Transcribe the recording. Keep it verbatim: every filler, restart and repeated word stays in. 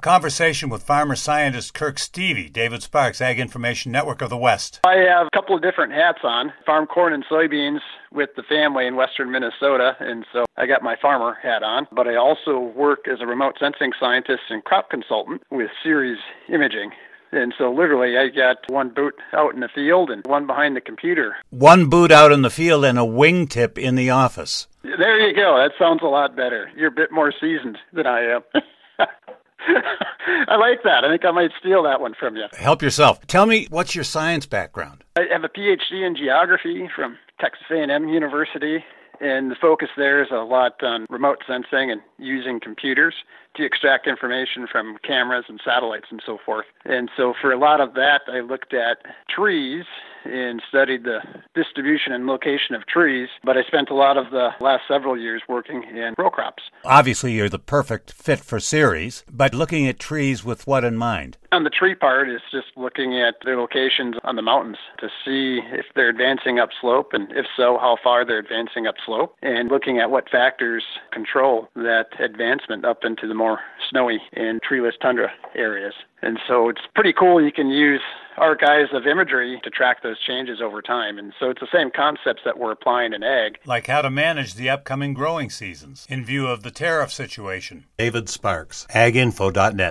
conversation with farmer scientist Kirk Stevie, David Sparks, Ag Information Network of the West. I have a couple of different hats on. Farm corn and soybeans with the family in western Minnesota, and so I got my farmer hat on. But I also work as a remote sensing scientist and crop consultant with Ceres Imaging. And so literally I got one boot out in the field and one behind the computer. One boot out in the field and a wingtip in the office. There you go. That sounds a lot better. You're a bit more seasoned than I am. I like that. I think I might steal that one from you. Help yourself. Tell me, what's your science background? I have a P H D in geography from Texas A and M University, and the focus there is a lot on remote sensing and using computers to extract information from cameras and satellites and so forth. And so for a lot of that, I looked at trees and studied the distribution and location of trees, but I spent a lot of the last several years working in row crops. Obviously, you're the perfect fit for Ceres, but looking at trees with what in mind? On the tree part, it's just looking at their locations on the mountains to see if they're advancing upslope, and if so, how far they're advancing upslope, and looking at what factors control that advancement up into the more snowy and treeless tundra areas. And so it's pretty cool. You can use archives of imagery to track those changes over time. And so it's the same concepts that we're applying in ag. Like how to manage the upcoming growing seasons in view of the tariff situation. David Sparks, ag info dot net.